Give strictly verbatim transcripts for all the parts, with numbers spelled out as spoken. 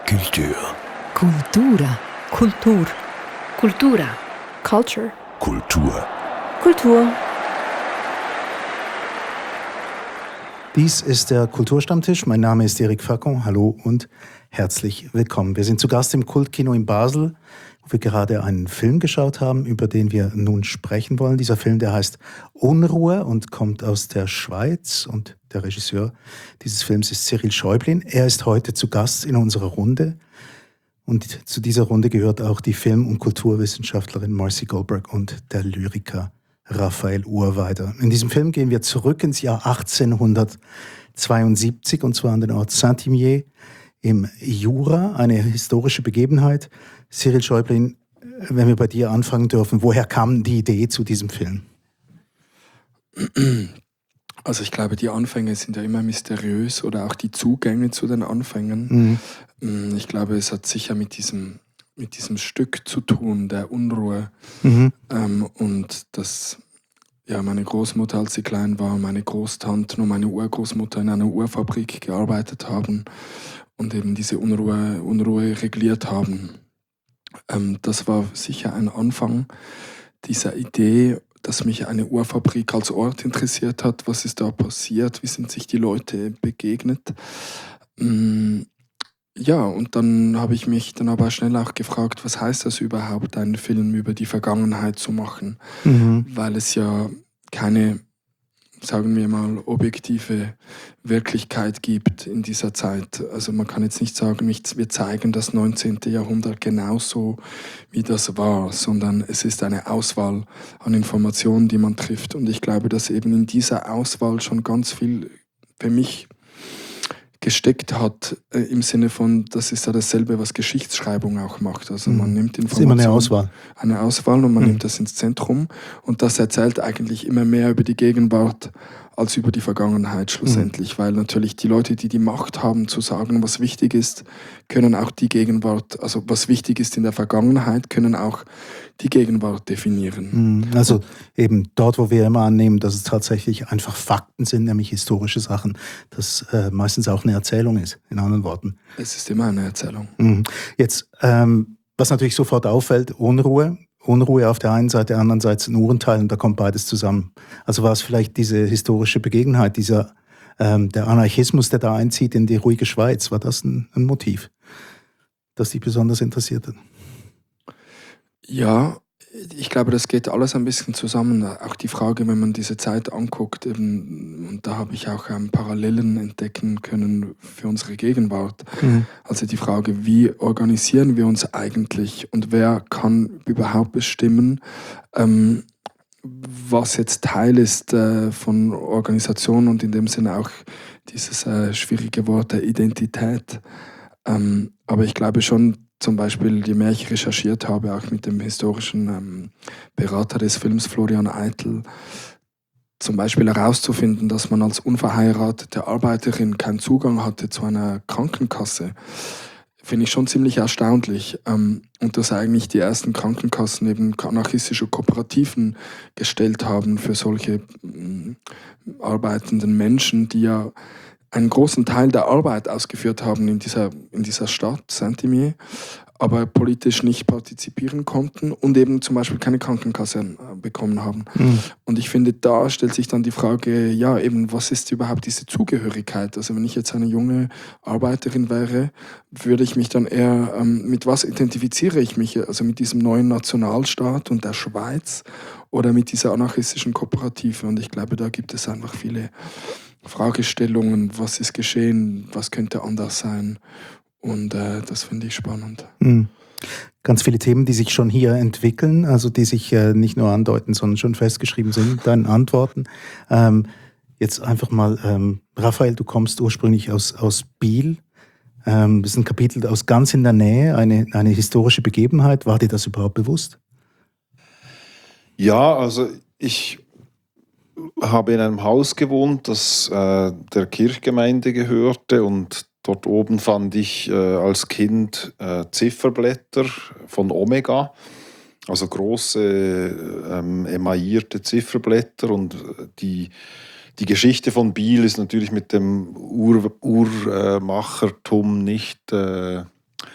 Kultur. Kultura. Kultur. Kultura. Culture. Kultur. Kultur. Dies ist der Kulturstammtisch. Mein Name ist Eric Facon. Hallo und herzlich willkommen. Wir sind zu Gast im Kultkino in Basel, wo wir gerade einen Film geschaut haben, über den wir nun sprechen wollen. Dieser Film, der heißt Unruhe und kommt aus der Schweiz. Und der Regisseur dieses Films ist Cyril Schäublin. Er ist heute zu Gast in unserer Runde. Und zu dieser Runde gehört auch die Film- und Kulturwissenschaftlerin Marcy Goldberg und der Lyriker Raphael Urweider. In diesem Film gehen wir zurück ins Jahr achtzehnhundertzweiundsiebzig, und zwar an den Ort Saint-Imier im Jura, eine historische Begebenheit. Cyril Schäublin, wenn wir bei dir anfangen dürfen, woher kam die Idee zu diesem Film? Also ich glaube, die Anfänge sind ja immer mysteriös oder auch die Zugänge zu den Anfängen. Mhm. Ich glaube, es hat sicher mit diesem mit diesem Stück zu tun, der Unruhe. Mhm. Ähm, und dass ja, meine Großmutter, als sie klein war, meine Großtante und meine Urgroßmutter in einer Uhrfabrik gearbeitet haben und eben diese Unruhe, Unruhe regiert haben. Ähm, das war sicher ein Anfang dieser Idee, dass mich eine Uhrfabrik als Ort interessiert hat. Was ist da passiert? Wie sind sich die Leute begegnet? Ähm, Ja, und dann habe ich mich dann aber schnell auch gefragt, was heißt das überhaupt, einen Film über die Vergangenheit zu machen? Mhm. Weil es ja keine, sagen wir mal, objektive Wirklichkeit gibt in dieser Zeit. Also man kann jetzt nicht sagen, wir zeigen das neunzehnten. Jahrhundert genauso, wie das war, sondern es ist eine Auswahl an Informationen, die man trifft. Und ich glaube, dass eben in dieser Auswahl schon ganz viel für mich gesteckt hat, äh, im Sinne von, das ist ja dasselbe, was Geschichtsschreibung auch macht. Also man nimmt Informationen, das ist immer eine Auswahl. Eine Auswahl und man mhm. nimmt das ins Zentrum und das erzählt eigentlich immer mehr über die Gegenwart als über die Vergangenheit schlussendlich, mhm. weil natürlich die Leute, die die Macht haben zu sagen, was wichtig ist, können auch die Gegenwart, also was wichtig ist in der Vergangenheit, können auch die Gegenwart definieren. Also eben dort, wo wir immer annehmen, dass es tatsächlich einfach Fakten sind, nämlich historische Sachen, dass äh, meistens auch eine Erzählung ist, in anderen Worten. Es ist immer eine Erzählung. Mhm. Jetzt, ähm, was natürlich sofort auffällt, Unruhe. Unruhe auf der einen Seite, der anderen Seite ein Uhrenteil, und da kommt beides zusammen. Also war es vielleicht diese historische Begebenheit, dieser ähm, der Anarchismus, der da einzieht in die ruhige Schweiz, war das ein, ein Motiv, das dich besonders interessiert hat? Ja, ich glaube, das geht alles ein bisschen zusammen. Auch die Frage, wenn man diese Zeit anguckt, eben, und da habe ich auch ähm, Parallelen entdecken können für unsere Gegenwart. Mhm. Also die Frage, wie organisieren wir uns eigentlich und wer kann überhaupt bestimmen, ähm, was jetzt Teil ist äh, von Organisation und in dem Sinne auch dieses äh, schwierige Wort der Identität. Ähm, aber ich glaube schon, zum Beispiel, je mehr ich recherchiert habe, auch mit dem historischen ähm, Berater des Films, Florian Eitel, zum Beispiel herauszufinden, dass man als unverheiratete Arbeiterin keinen Zugang hatte zu einer Krankenkasse, finde ich schon ziemlich erstaunlich. Ähm, und dass eigentlich die ersten Krankenkassen eben anarchistische Kooperativen gestellt haben für solche ähm, arbeitenden Menschen, die ja einen großen Teil der Arbeit ausgeführt haben in dieser, in dieser Stadt, Saint-Imier, aber politisch nicht partizipieren konnten und eben zum Beispiel keine Krankenkasse bekommen haben. Mhm. Und ich finde, da stellt sich dann die Frage, ja eben, was ist überhaupt diese Zugehörigkeit? Also wenn ich jetzt eine junge Arbeiterin wäre, würde ich mich dann eher, ähm, mit was identifiziere ich mich? Also mit diesem neuen Nationalstaat und der Schweiz oder mit dieser anarchistischen Kooperative? Und ich glaube, da gibt es einfach viele Fragestellungen, was ist geschehen, was könnte anders sein, und äh, das finde ich spannend. Mhm. Ganz viele Themen, die sich schon hier entwickeln, also die sich äh, nicht nur andeuten, sondern schon festgeschrieben sind in deinen Antworten. Ähm, jetzt einfach mal, ähm, Raphael, du kommst ursprünglich aus, aus Biel. Ähm, das ist ein Kapitel aus ganz in der Nähe, eine, eine historische Begebenheit. War dir das überhaupt bewusst? Ja, also ich habe in einem Haus gewohnt, das äh, der Kirchgemeinde gehörte, und dort oben fand ich äh, als Kind äh, Zifferblätter von Omega, also große ähm, emaillierte Zifferblätter, und die, die Geschichte von Biel ist natürlich mit dem Uhr, Uhrmachertum nicht äh,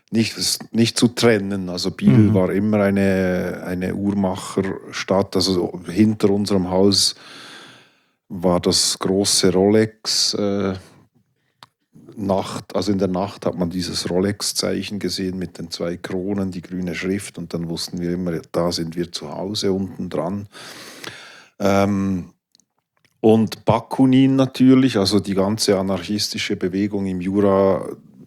nicht, nicht zu trennen. Also Biel Mhm. war immer eine, eine Uhrmacherstadt. Also hinter unserem Haus war das große Rolex äh, Nacht, also in der Nacht hat man dieses Rolex-Zeichen gesehen mit den zwei Kronen, die grüne Schrift, und dann wussten wir immer, da sind wir zu Hause unten dran. Ähm, und Bakunin natürlich, also die ganze anarchistische Bewegung im Jura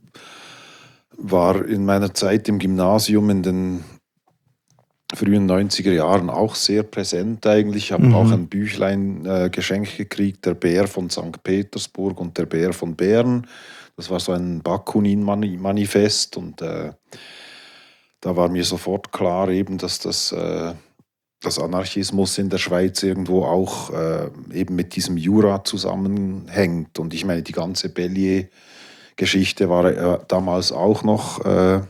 war in meiner Zeit im Gymnasium in den frühen neunziger Jahren auch sehr präsent eigentlich. Ich habe Mhm. auch ein Büchlein äh, geschenkt gekriegt, Der Bär von Sankt Petersburg und Der Bär von Bern. Das war so ein Bakunin-Manifest, und äh, da war mir sofort klar eben, dass das, äh, das Anarchismus in der Schweiz irgendwo auch äh, eben mit diesem Jura zusammenhängt. Und ich meine, die ganze Bellier-Geschichte war äh, damals auch noch äh,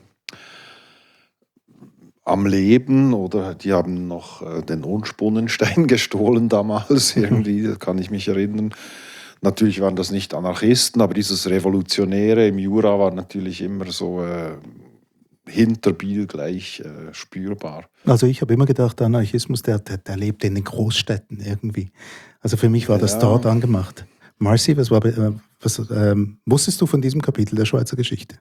am Leben, oder die haben noch äh, den Unspunnenstein gestohlen damals irgendwie, da kann ich mich erinnern. Natürlich waren das nicht Anarchisten, aber dieses Revolutionäre im Jura war natürlich immer so äh, hinter Biel gleich äh, spürbar. Also ich habe immer gedacht, der Anarchismus, der, der, der lebt in den Großstädten irgendwie. Also für mich war das Ja. dort angemacht. Marcy, was war, äh, was, ähm, wusstest du von diesem Kapitel der Schweizer Geschichte?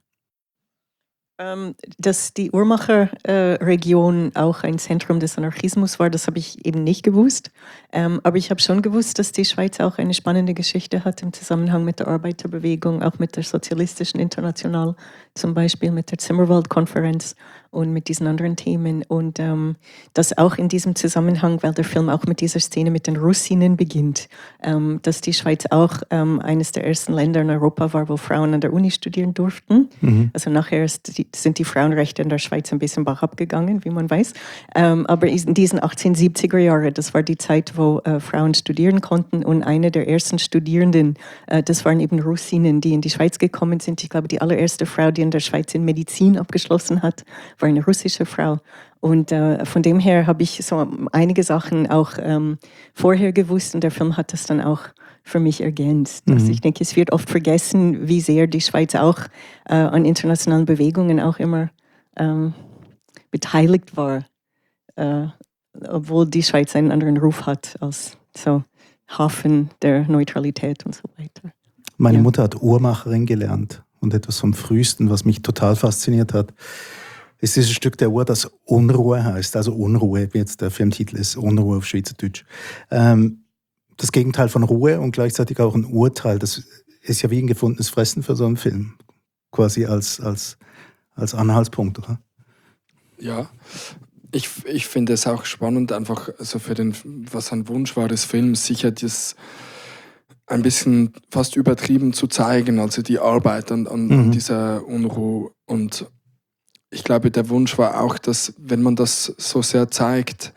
Ähm, dass die Uhrmacher-Region auch ein Zentrum des Anarchismus war, das habe ich eben nicht gewusst. Ähm, aber ich habe schon gewusst, dass die Schweiz auch eine spannende Geschichte hat im Zusammenhang mit der Arbeiterbewegung, auch mit der Sozialistischen International, zum Beispiel mit der Zimmerwald-Konferenz und mit diesen anderen Themen. Und ähm, das auch in diesem Zusammenhang, weil der Film auch mit dieser Szene mit den Russinnen beginnt, ähm, dass die Schweiz auch ähm, eines der ersten Länder in Europa war, wo Frauen an der Uni studieren durften. Mhm. Also nachher ist die, sind die Frauenrechte in der Schweiz ein bisschen bach abgegangen, wie man weiß. Ähm, aber in diesen achtzehnhundertsiebziger Jahren, das war die Zeit, wo äh, Frauen studieren konnten, und eine der ersten Studierenden, äh, das waren eben Russinnen, die in die Schweiz gekommen sind. Ich glaube, die allererste Frau, die in der Schweiz in Medizin abgeschlossen hat, war eine russische Frau. Und äh, von dem her habe ich so einige Sachen auch ähm, vorher gewusst, und der Film hat das dann auch für mich ergänzt. Mhm. Also ich denke, es wird oft vergessen, wie sehr die Schweiz auch äh, an internationalen Bewegungen auch immer ähm, beteiligt war, äh, obwohl die Schweiz einen anderen Ruf hat als so Hafen der Neutralität und so weiter. Meine Ja. Mutter hat Uhrmacherin gelernt, und etwas vom Frühesten, was mich total fasziniert hat, ist dieses Stück der Uhr, das Unruhe heißt. Also Unruhe, wie jetzt der Filmtitel ist, Unruhe auf Schweizerdeutsch. Ähm, das Gegenteil von Ruhe und gleichzeitig auch ein Urteil. Das ist ja wie ein gefundenes Fressen für so einen Film. Quasi als, als, als Anhaltspunkt, oder? Ja, ich, ich finde es auch spannend, einfach so für den, was ein Wunsch war des Films, sicher das ein bisschen fast übertrieben zu zeigen, also die Arbeit an, an Mhm. dieser Unruhe. Und ich glaube, der Wunsch war auch, dass, wenn man das so sehr zeigt,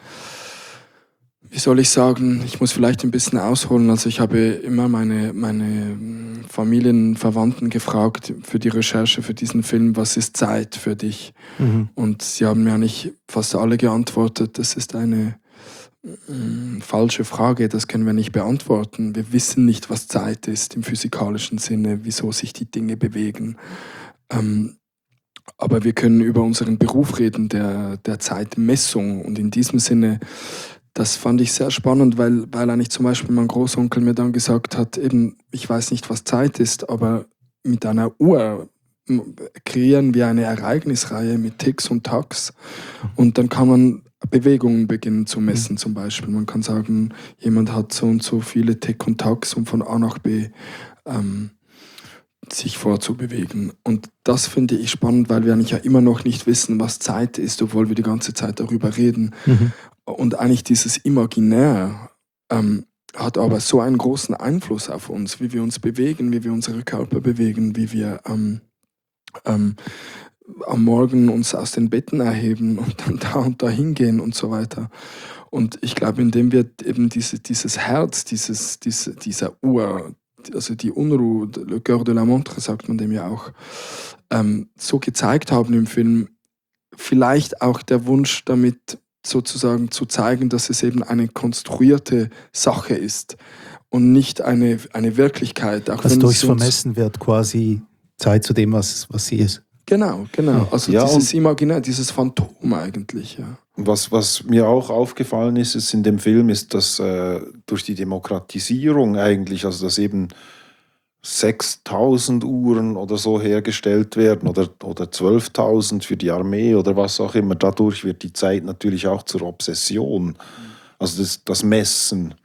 wie soll ich sagen, ich muss vielleicht ein bisschen ausholen. Also ich habe immer meine, meine Familienverwandten gefragt für die Recherche für diesen Film, was ist Zeit für dich? Mhm. Und sie haben mir nicht fast alle geantwortet, das ist eine äh, falsche Frage, das können wir nicht beantworten. Wir wissen nicht, was Zeit ist im physikalischen Sinne, wieso sich die Dinge bewegen. Ähm, aber wir können über unseren Beruf reden, der, der Zeitmessung. Und in diesem Sinne, das fand ich sehr spannend, weil, weil eigentlich zum Beispiel mein Großonkel mir dann gesagt hat, eben, ich weiß nicht, was Zeit ist, aber mit einer Uhr kreieren wir eine Ereignisreihe mit Ticks und Tacks, und dann kann man Bewegungen beginnen zu messen zum Beispiel. Man kann sagen, jemand hat so und so viele Tick und Tacks, um von A nach B ähm, sich vorzubewegen. Und das finde ich spannend, weil wir eigentlich ja immer noch nicht wissen, was Zeit ist, obwohl wir die ganze Zeit darüber reden. Mhm. Und eigentlich dieses Imaginär ähm, hat aber so einen großen Einfluss auf uns, wie wir uns bewegen, wie wir unsere Körper bewegen, wie wir ähm, ähm, am Morgen uns aus den Betten erheben und dann da und da hingehen und so weiter. Und ich glaube, indem wir eben diese, dieses Herz, dieses, diese, dieser Uhr, also die Unruhe, le cœur de la montre, sagt man dem ja auch, ähm, so gezeigt haben im Film, vielleicht auch der Wunsch damit sozusagen zu zeigen, dass es eben eine konstruierte Sache ist und nicht eine, eine Wirklichkeit. Auch Dass wenn durchs es uns- Vermessen wird quasi Zeit zu dem, was, was sie ist. Genau, genau. Also Ja, dieses Imaginär, dieses Phantom eigentlich, ja. Was, was mir auch aufgefallen ist, ist in dem Film, ist, dass äh, durch die Demokratisierung eigentlich, also dass eben sechstausend Uhren oder so hergestellt werden oder, oder zwölftausend für die Armee oder was auch immer, dadurch wird die Zeit natürlich auch zur Obsession. Also das, das Messen.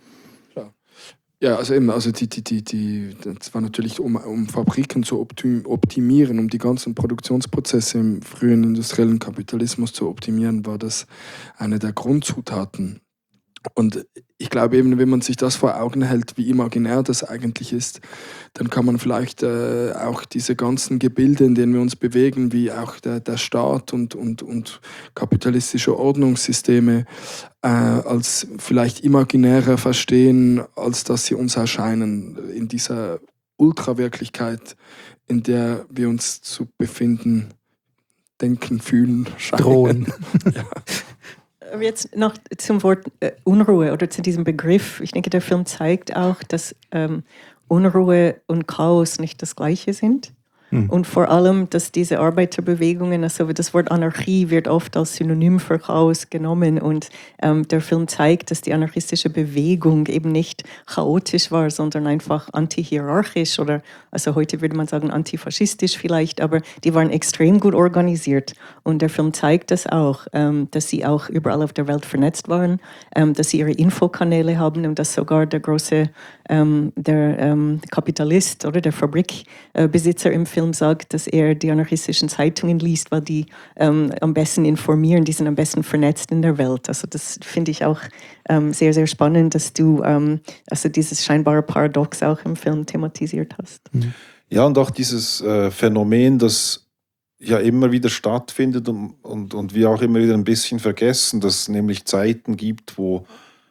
Ja, also eben, also die, die, die, die, das war natürlich, um, um Fabriken zu optim- optimieren, um die ganzen Produktionsprozesse im frühen industriellen Kapitalismus zu optimieren, war das eine der Grundzutaten. Und ich glaube eben, wenn man sich das vor Augen hält, wie imaginär das eigentlich ist, dann kann man vielleicht äh, auch diese ganzen Gebilde, in denen wir uns bewegen, wie auch der, der Staat und, und, und kapitalistische Ordnungssysteme, äh, als vielleicht imaginärer verstehen, als dass sie uns erscheinen in dieser Ultrawirklichkeit, in der wir uns zu befinden, denken, fühlen, scheinen. Drohen. Ja. Aber jetzt noch zum Wort äh, Unruhe oder zu diesem Begriff. Ich denke, der Film zeigt auch, dass ähm, Unruhe und Chaos nicht das Gleiche sind. Hm. Und vor allem, dass diese Arbeiterbewegungen, also das Wort Anarchie wird oft als Synonym für Chaos genommen. Und ähm, der Film zeigt, dass die anarchistische Bewegung eben nicht chaotisch war, sondern einfach antihierarchisch oder, also heute würde man sagen antifaschistisch vielleicht, aber die waren extrem gut organisiert. Und der Film zeigt das auch, ähm, dass sie auch überall auf der Welt vernetzt waren, ähm, dass sie ihre Infokanäle haben und dass sogar der große ähm, der ähm, Kapitalist oder der Fabrikbesitzer äh, im Film sagt, dass er die anarchistischen Zeitungen liest, weil die ähm, am besten informieren, die sind am besten vernetzt in der Welt. Also das finde ich auch ähm, sehr, sehr spannend, dass du ähm, also dieses scheinbare Paradox auch im Film thematisiert hast. Ja, und auch dieses äh, Phänomen, das ja immer wieder stattfindet und, und, und wir auch immer wieder ein bisschen vergessen, dass es nämlich Zeiten gibt, wo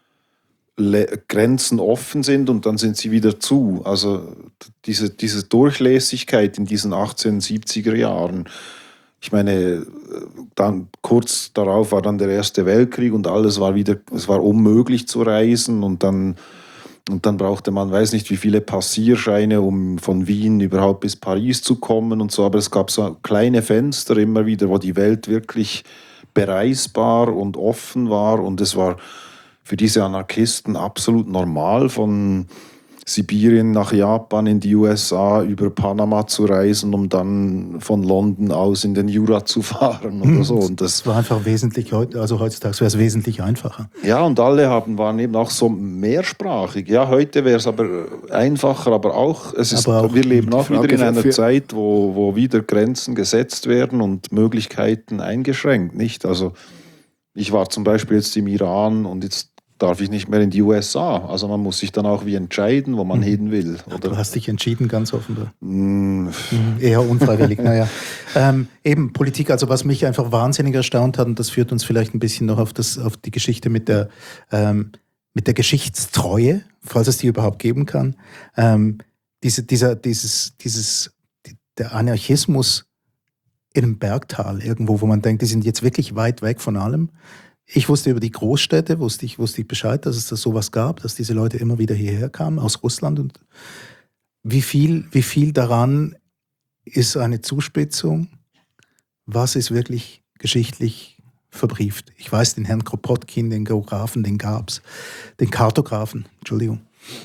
Le- Grenzen offen sind und dann sind sie wieder zu. Also diese, diese Durchlässigkeit in diesen achtzehnhundertsiebziger Jahren. Ich meine, dann kurz darauf war dann der Erste Weltkrieg und alles war wieder, es war unmöglich zu reisen und dann, und dann brauchte man, weiß nicht wie viele Passierscheine, um von Wien überhaupt bis Paris zu kommen und so. Aber es gab so kleine Fenster immer wieder, wo die Welt wirklich bereisbar und offen war und es war für diese Anarchisten absolut normal, von Sibirien nach Japan in die U S A über Panama zu reisen, um dann von London aus in den Jura zu fahren oder so. Und das Das war einfach wesentlich, also heutzutage wäre es wesentlich einfacher. Ja, und alle haben, waren eben auch so mehrsprachig. Ja, heute wäre es aber einfacher, aber auch, es ist, Aber auch wir leben auch Frage wieder in einer für- Zeit, wo, wo wieder Grenzen gesetzt werden und Möglichkeiten eingeschränkt, nicht? Also ich war zum Beispiel jetzt im Iran und jetzt darf ich nicht mehr in die U S A. Also man muss sich dann auch wie entscheiden, wo man Mhm. hin will. Du Oder? hast dich entschieden, ganz offenbar. Mm, Mhm, eher unfreiwillig, naja. Ähm, eben Politik, also was mich einfach wahnsinnig erstaunt hat, und das führt uns vielleicht ein bisschen noch auf, das, auf die Geschichte mit der, ähm, mit der Geschichtstreue, falls es die überhaupt geben kann. Ähm, diese, dieser, dieses, dieses, der Anarchismus in einem Bergtal irgendwo, wo man denkt, die sind jetzt wirklich weit weg von allem. Ich wusste über die Großstädte, wusste ich, wusste ich Bescheid, dass es da sowas gab, dass diese Leute immer wieder hierher kamen, aus Russland. Und wie viel, wie viel daran ist eine Zuspitzung? Was ist wirklich geschichtlich verbrieft? Ich weiß, den Herrn Kropotkin, den Geografen, den gab's, den Kartografen, Entschuldigung.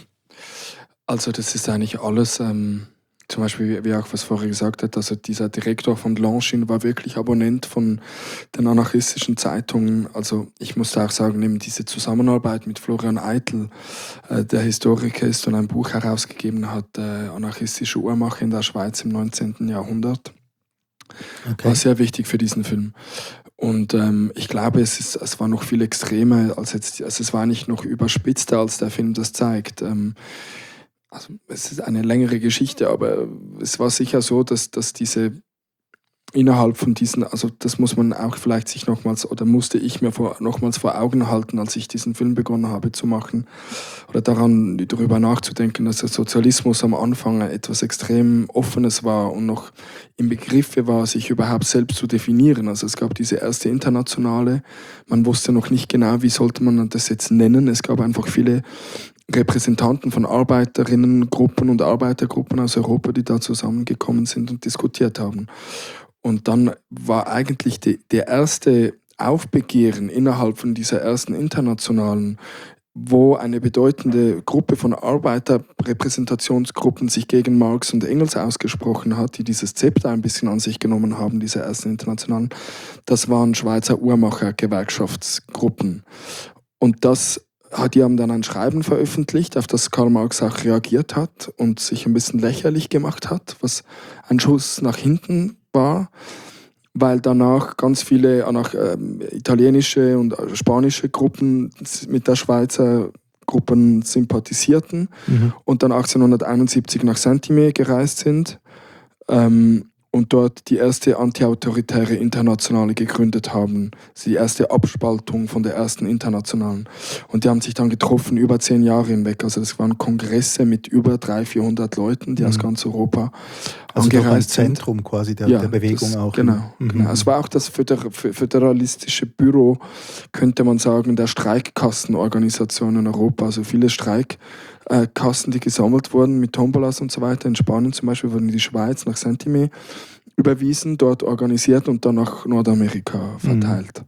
Also das ist eigentlich alles, ähm, zum Beispiel, wie auch was vorher gesagt hat, also dieser Direktor von Longines war wirklich Abonnent von den anarchistischen Zeitungen. Also ich musste auch sagen, eben diese Zusammenarbeit mit Florian Eitel, äh, der Historiker ist und ein Buch herausgegeben hat, äh, Anarchistische Uhrmache in der Schweiz im neunzehnten Jahrhundert, Okay. war sehr wichtig für diesen Film. Und ähm, ich glaube, es, ist, es war noch viel extremer, als jetzt, also es war nicht noch überspitzter, als der Film das zeigt. Ähm, Also es ist eine längere Geschichte, aber es war sicher so, dass, dass diese innerhalb von diesen, also das muss man auch vielleicht sich nochmals, oder musste ich mir vor, nochmals vor Augen halten, als ich diesen Film begonnen habe zu machen, oder daran darüber nachzudenken, dass der Sozialismus am Anfang etwas extrem Offenes war und noch im Begriffe war, sich überhaupt selbst zu definieren. Also es gab diese erste Internationale, man wusste noch nicht genau, wie sollte man das jetzt nennen. Es gab einfach viele Repräsentanten von Arbeiterinnengruppen und Arbeitergruppen aus Europa, die da zusammengekommen sind und diskutiert haben. Und dann war eigentlich die, der erste Aufbegehren innerhalb von dieser ersten internationalen, wo eine bedeutende Gruppe von Arbeiterrepräsentationsgruppen sich gegen Marx und Engels ausgesprochen hat, die dieses Zepter ein bisschen an sich genommen haben, diese ersten internationalen, das waren Schweizer Uhrmacher-Gewerkschaftsgruppen. Und das, die haben dann ein Schreiben veröffentlicht, auf das Karl Marx auch reagiert hat und sich ein bisschen lächerlich gemacht hat, was ein Schuss nach hinten war, weil danach ganz viele auch, ähm, italienische und spanische Gruppen mit der Schweizer Gruppen sympathisierten mhm. und dann achtzehnhunderteinundsiebzig nach Saint-Imier gereist sind ähm, und dort die erste antiautoritäre Internationale gegründet haben. Die erste Abspaltung von der ersten Internationalen. Und die haben sich dann getroffen über zehn Jahre hinweg. Also das waren Kongresse mit über dreihundert, vierhundert Leuten, die mhm. aus ganz Europa also angereist ein Zentrum sind. Quasi der, ja, der Bewegung das, auch. Genau, mhm. genau. Es war auch das föderalistische Büro, könnte man sagen, der Streikkassenorganisation in Europa. Also viele Streikkassen, die gesammelt wurden mit Tombolas und so weiter. In Spanien zum Beispiel wurden in die Schweiz nach Saint-Imier überwiesen, dort organisiert und dann nach Nordamerika verteilt.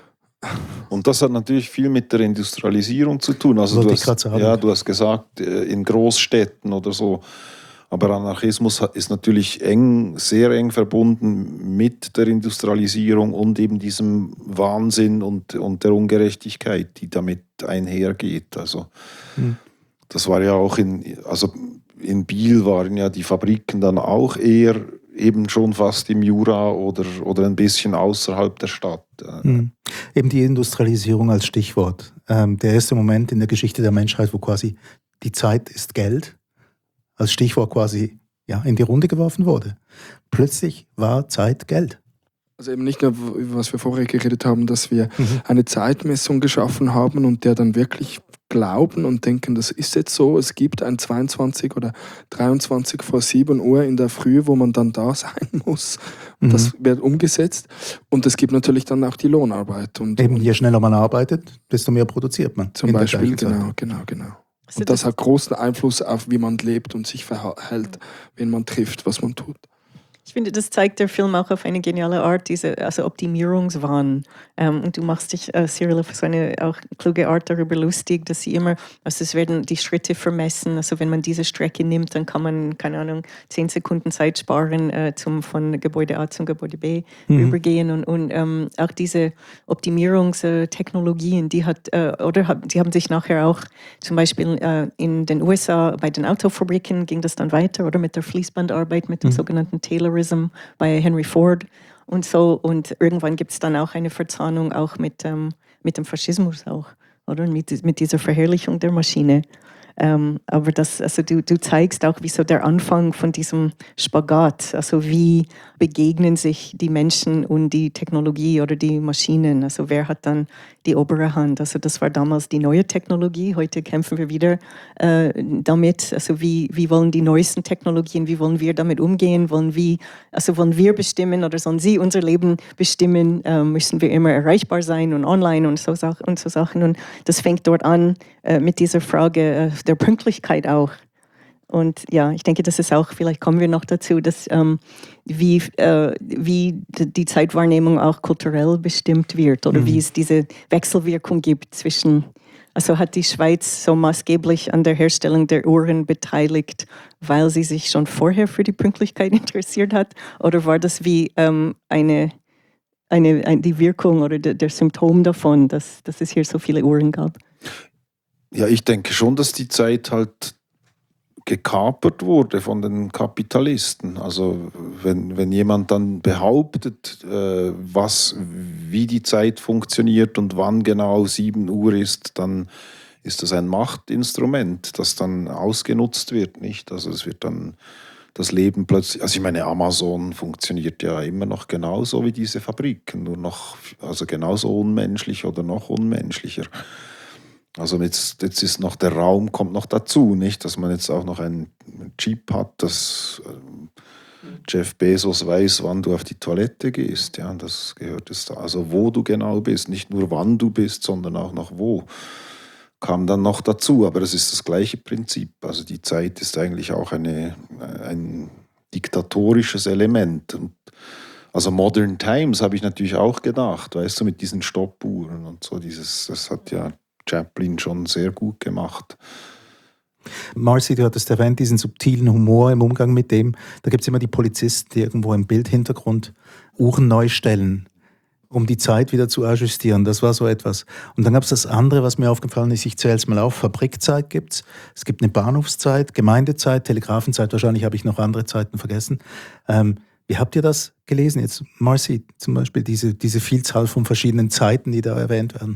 Und das hat natürlich viel mit der Industrialisierung zu tun. Also du hast, ja, du hast gesagt, in Großstädten oder so. Aber Anarchismus ist natürlich eng, sehr eng verbunden mit der Industrialisierung und eben diesem Wahnsinn und, und der Ungerechtigkeit, die damit einhergeht. Also hm. das war ja auch in, also in Biel waren ja die Fabriken dann auch eher eben schon fast im Jura oder, oder ein bisschen außerhalb der Stadt. Mhm. Eben die Industrialisierung als Stichwort. Ähm, der erste Moment in der Geschichte der Menschheit, wo quasi die Zeit ist Geld, als Stichwort quasi ja, in die Runde geworfen wurde. Plötzlich war Zeit Geld. Also eben nicht nur, was wir vorher geredet haben, dass wir mhm. eine Zeitmessung geschaffen haben und der dann wirklich glauben und denken, das ist jetzt so, es gibt ein zweiundzwanzig oder dreiundzwanzig vor sieben Uhr in der Früh, wo man dann da sein muss. Mhm. Das wird umgesetzt und es gibt natürlich dann auch die Lohnarbeit. Und, eben, je schneller man arbeitet, desto mehr produziert man. Zum Beispiel, genau, genau, genau. Und das hat großen Einfluss auf, wie man lebt und sich verhält, wen man trifft, was man tut. Ich finde, das zeigt der Film auch auf eine geniale Art, diese also Optimierungswahn. Ähm, und du machst dich, äh, Cyril, auf so eine auch kluge Art darüber lustig, dass sie immer, also es werden die Schritte vermessen. Also wenn man diese Strecke nimmt, dann kann man, keine Ahnung, zehn Sekunden Zeit sparen, äh, zum von Gebäude A zum Gebäude B mhm. übergehen. Und, und ähm, auch diese Optimierungstechnologien, die hat, äh, oder die haben sich nachher auch zum Beispiel äh, in den U S A bei den Autofabriken ging das dann weiter, oder mit der Fließbandarbeit, mit dem mhm. sogenannten Taylorism bei Henry Ford und so. Und irgendwann gibt es dann auch eine Verzahnung auch mit, ähm, mit dem Faschismus auch, oder? Mit, mit dieser Verherrlichung der Maschine. Ähm, aber das, also du, du zeigst auch, wie so der Anfang von diesem Spagat, also wie begegnen sich die Menschen und die Technologie oder die Maschinen, also wer hat dann die obere Hand. Also das war damals die neue Technologie, heute kämpfen wir wieder äh, damit, also wie, wie wollen die neuesten Technologien, wie wollen wir damit umgehen, wollen, wie, also wollen wir bestimmen oder sollen sie unser Leben bestimmen, äh, müssen wir immer erreichbar sein und online und so, und so Sachen. Und das fängt dort an äh, mit dieser Frage äh, der Pünktlichkeit auch. Und ja, ich denke, das ist auch, vielleicht kommen wir noch dazu, dass ähm, wie, äh, wie die Zeitwahrnehmung auch kulturell bestimmt wird oder mhm. wie es diese Wechselwirkung gibt zwischen, also hat die Schweiz so maßgeblich an der Herstellung der Uhren beteiligt, weil sie sich schon vorher für die Pünktlichkeit interessiert hat, oder war das wie ähm, eine, eine, eine, die Wirkung oder der, der Symptom davon, dass, dass es hier so viele Uhren gab? Ja, ich denke schon, dass die Zeit halt gekapert wurde von den Kapitalisten. Also wenn, wenn jemand dann behauptet, äh, was, wie die Zeit funktioniert und wann genau sieben Uhr ist, dann ist das ein Machtinstrument, das dann ausgenutzt wird, nicht? Also es wird dann das Leben plötzlich, also ich meine, Amazon funktioniert ja immer noch genauso wie diese Fabriken, nur noch, also genauso unmenschlich oder noch unmenschlicher. Also jetzt, jetzt ist noch der Raum, kommt noch dazu, nicht, dass man jetzt auch noch einen Chip hat, dass Jeff Bezos weiß, wann du auf die Toilette gehst. Ja, das gehört jetzt da. Also wo du genau bist, nicht nur wann du bist, sondern auch noch wo, kam dann noch dazu. Aber es ist das gleiche Prinzip. Also die Zeit ist eigentlich auch eine, ein diktatorisches Element. Und Also Modern Times habe ich natürlich auch gedacht, weißt du, mit diesen Stoppuhren und so. Dieses, das hat ja Chaplin schon sehr gut gemacht. Marcy, du hattest erwähnt, diesen subtilen Humor im Umgang mit dem. Da gibt es immer die Polizisten, die irgendwo im Bildhintergrund Uhren neu stellen, um die Zeit wieder zu ajustieren. Das war so etwas. Und dann gab es das andere, was mir aufgefallen ist, ich zähle es mal auf, Fabrikzeit gibt es, es gibt eine Bahnhofszeit, Gemeindezeit, Telegrafenzeit, wahrscheinlich habe ich noch andere Zeiten vergessen. Ähm, wie habt ihr das gelesen? Jetzt, Marcy, zum Beispiel diese, diese Vielzahl von verschiedenen Zeiten, die da erwähnt werden.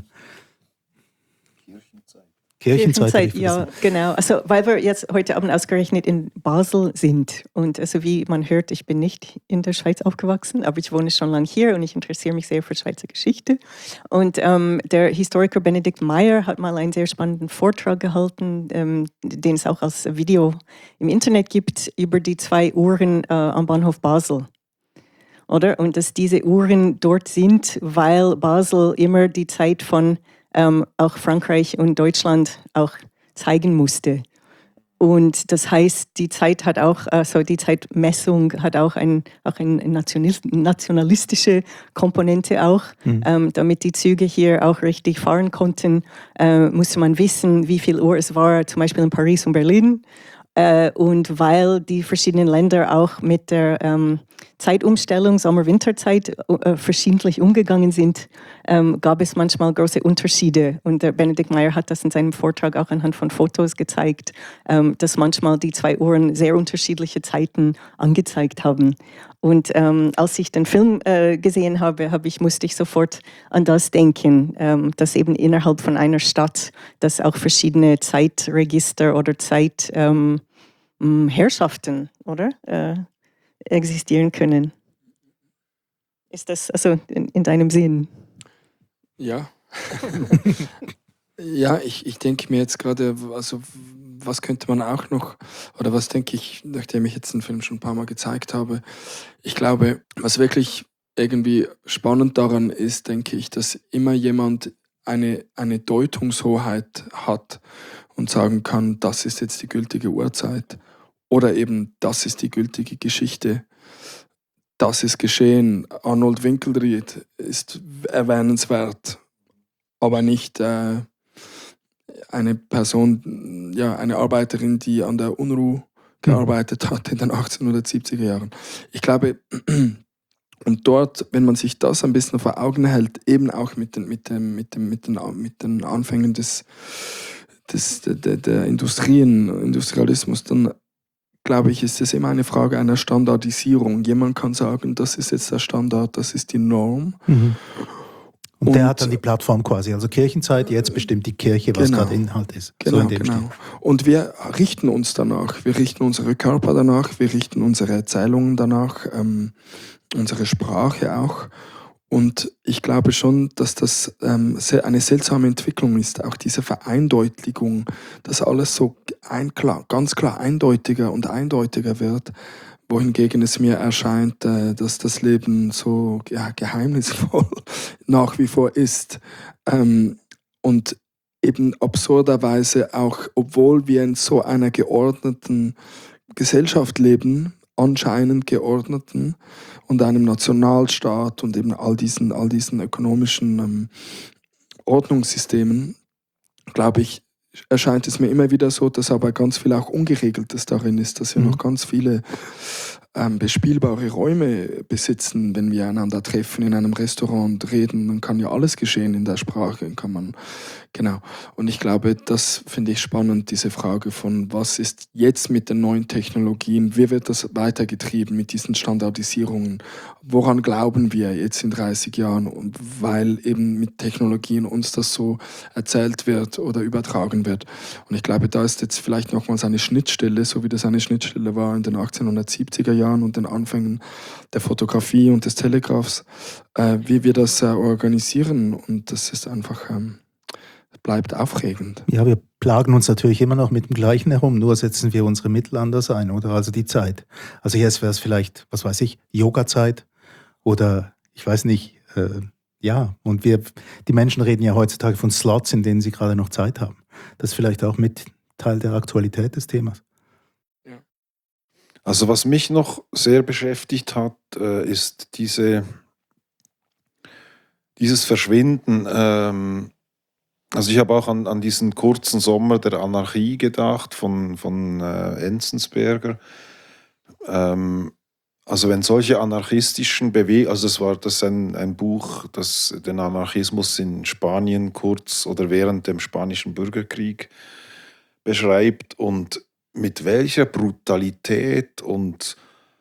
Kirchenzeit, Kirchenzeit, ja, genau. Also, weil wir jetzt heute Abend ausgerechnet in Basel sind. Und also, wie man hört, ich bin nicht in der Schweiz aufgewachsen, aber ich wohne schon lange hier und ich interessiere mich sehr für Schweizer Geschichte. Und ähm, der Historiker Benedikt Meyer hat mal einen sehr spannenden Vortrag gehalten, ähm, den es auch als Video im Internet gibt, über die zwei Uhren äh, am Bahnhof Basel. Oder? Und dass diese Uhren dort sind, weil Basel immer die Zeit von Ähm, auch Frankreich und Deutschland auch zeigen musste. Und das heißt, die Zeit hat auch, also die Zeitmessung hat auch, ein, auch eine nationalistische Komponente auch. Mhm. Ähm, damit die Züge hier auch richtig fahren konnten, äh, musste man wissen, wie viel Uhr es war, zum Beispiel in Paris und Berlin. Äh, und weil die verschiedenen Länder auch mit der ähm, Zeitumstellung, Sommer-Winterzeit, äh, verschiedentlich umgegangen sind, ähm, gab es manchmal große Unterschiede. Und der Benedikt Meyer hat das in seinem Vortrag auch anhand von Fotos gezeigt, ähm, dass manchmal die zwei Uhren sehr unterschiedliche Zeiten angezeigt haben. Und ähm, als ich den Film äh, gesehen habe, hab ich, musste ich sofort an das denken, ähm, dass eben innerhalb von einer Stadt, dass auch verschiedene Zeitregister oder Zeitherrschaften, ähm, oder, äh, existieren können. Ist das also in, in deinem Sinn? Ja. Ja, ich, ich denke mir jetzt gerade, also was könnte man auch noch, oder was denke ich, nachdem ich jetzt den Film schon ein paar Mal gezeigt habe, ich glaube, was wirklich irgendwie spannend daran ist, denke ich, dass immer jemand eine, eine Deutungshoheit hat und sagen kann, das ist jetzt die gültige Uhrzeit oder eben das ist die gültige Geschichte. Das ist geschehen. Arnold Winkelried ist erwähnenswert, aber nicht äh, eine Person, ja, eine Arbeiterin, die an der UNRU gearbeitet hat in den achtzehnhundertsiebziger Jahren. Ich glaube, und dort, wenn man sich das ein bisschen vor Augen hält, eben auch mit den, mit dem, mit dem, mit den, mit den Anfängen des, des, der, der Industrien, Industrialismus, dann glaube ich, ist es immer eine Frage einer Standardisierung. Jemand kann sagen, das ist jetzt der Standard, das ist die Norm. Mhm. Und, und der hat dann die Plattform quasi, also Kirchenzeit, jetzt bestimmt die Kirche, was genau, gerade Inhalt ist. Genau, so in dem genau. Stil. Und wir richten uns danach, wir richten unsere Körper danach, wir richten unsere Erzählungen danach, ähm, unsere Sprache auch. Und ich glaube schon, dass das ähm, eine seltsame Entwicklung ist, auch diese Vereindeutigung, dass alles so ein, klar, ganz klar eindeutiger und eindeutiger wird, wohingegen es mir erscheint, äh, dass das Leben so ja, geheimnisvoll nach wie vor ist. Ähm, und eben absurderweise auch, obwohl wir in so einer geordneten Gesellschaft leben, anscheinend geordneten und einem Nationalstaat und eben all diesen, all diesen ökonomischen ähm, Ordnungssystemen, glaube ich, erscheint es mir immer wieder so, dass aber ganz viel auch Ungeregeltes darin ist, dass wir mhm. noch ganz viele ähm, bespielbare Räume besitzen, wenn wir einander treffen in einem Restaurant und reden, dann kann ja alles geschehen in der Sprache, kann man, genau. Und ich glaube, das finde ich spannend, diese Frage von, was ist jetzt mit den neuen Technologien, wie wird das weitergetrieben mit diesen Standardisierungen, woran glauben wir jetzt in dreißig Jahren, und weil eben mit Technologien uns das so erzählt wird oder übertragen wird. Und ich glaube, da ist jetzt vielleicht nochmals eine Schnittstelle, so wie das eine Schnittstelle war in den achtzehnhundertsiebziger Jahren und den Anfängen der Fotografie und des Telegraphs, äh, wie wir das äh, organisieren. Und das ist einfach, ähm, bleibt aufregend. Ja, wir plagen uns natürlich immer noch mit dem Gleichen herum, nur setzen wir unsere Mittel anders ein, oder? Also die Zeit. Also jetzt wäre es vielleicht, was weiß ich, Yoga-Zeit oder ich weiß nicht, äh, ja. Und wir, die Menschen reden ja heutzutage von Slots, in denen sie gerade noch Zeit haben. Das ist vielleicht auch mit Teil der Aktualität des Themas. Also was mich noch sehr beschäftigt hat, äh, ist diese, dieses Verschwinden. Ähm, also ich habe auch an, an diesen kurzen Sommer der Anarchie gedacht von, von äh, Enzensberger. Ähm, also wenn solche anarchistischen Bewegungen, also das war das ein, ein Buch, das den Anarchismus in Spanien kurz oder während dem Spanischen Bürgerkrieg beschreibt und mit welcher Brutalität und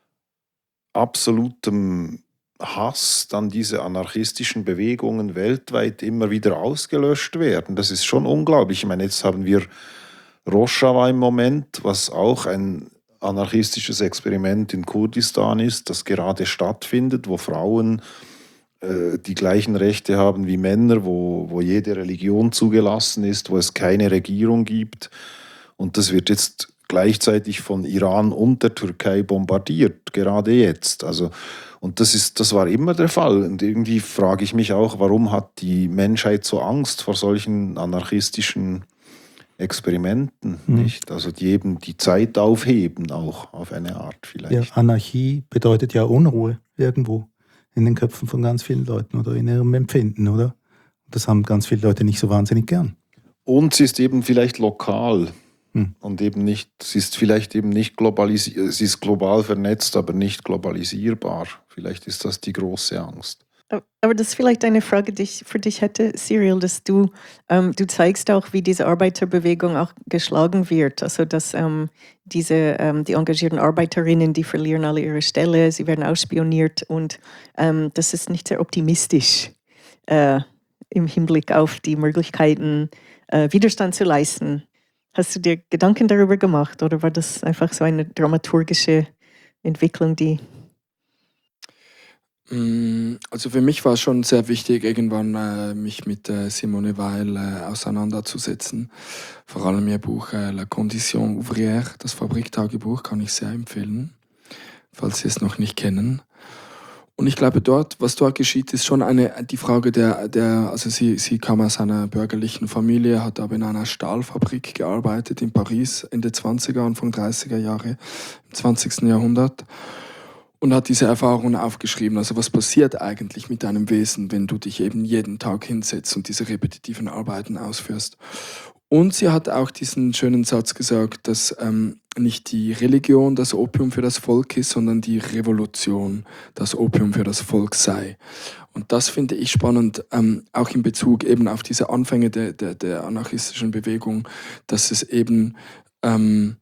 absolutem Hass dann diese anarchistischen Bewegungen weltweit immer wieder ausgelöscht werden. Das ist schon unglaublich. Ich meine, jetzt haben wir Rojava im Moment, was auch ein anarchistisches Experiment in Kurdistan ist, das gerade stattfindet, wo Frauen äh, die gleichen Rechte haben wie Männer, wo, wo jede Religion zugelassen ist, wo es keine Regierung gibt. Und das wird jetzt gleichzeitig von Iran und der Türkei bombardiert, gerade jetzt. Also, und das ist, das war immer der Fall. Und irgendwie frage ich mich auch, warum hat die Menschheit so Angst vor solchen anarchistischen Experimenten, Mhm. nicht? Also die eben die Zeit aufheben, auch auf eine Art Ja, vielleicht. Anarchie bedeutet ja Unruhe irgendwo in den Köpfen von ganz vielen Leuten oder in ihrem Empfinden, oder? Das haben ganz viele Leute nicht so wahnsinnig gern. Und sie ist eben vielleicht lokal. Hm. Und eben nicht, sie ist vielleicht eben nicht globalisiert, sie ist global vernetzt, aber nicht globalisierbar. Vielleicht ist das die große Angst. Aber aber das ist vielleicht eine Frage, die ich für dich hätte, Cyril, dass du, ähm, du zeigst auch, wie diese Arbeiterbewegung auch geschlagen wird. Also dass ähm, diese, ähm, die engagierten Arbeiterinnen, die verlieren alle ihre Stelle, sie werden ausspioniert und ähm, das ist nicht sehr optimistisch äh, im Hinblick auf die Möglichkeiten, äh, Widerstand zu leisten. Hast du dir Gedanken darüber gemacht oder war das einfach so eine dramaturgische Entwicklung, die... Mm, Also für mich war es schon sehr wichtig, irgendwann äh, mich mit äh, Simone Weil äh, auseinanderzusetzen. Vor allem ihr Buch äh, La Condition ouvrière, das Fabriktagebuch, kann ich sehr empfehlen, falls Sie es noch nicht kennen. Und ich glaube, dort, was dort geschieht, ist schon eine, die Frage der, der also sie, sie kam aus einer bürgerlichen Familie, hat aber in einer Stahlfabrik gearbeitet in Paris, Ende zwanziger, Anfang dreißiger Jahre, im zwanzigsten Jahrhundert. Und hat diese Erfahrungen aufgeschrieben. Also was passiert eigentlich mit deinem Wesen, wenn du dich eben jeden Tag hinsetzt und diese repetitiven Arbeiten ausführst. Und sie hat auch diesen schönen Satz gesagt, dass ähm, nicht die Religion das Opium für das Volk ist, sondern die Revolution das Opium für das Volk sei. Und das finde ich spannend, ähm, auch in Bezug eben auf diese Anfänge der, der, der anarchistischen Bewegung, dass es eben ähm,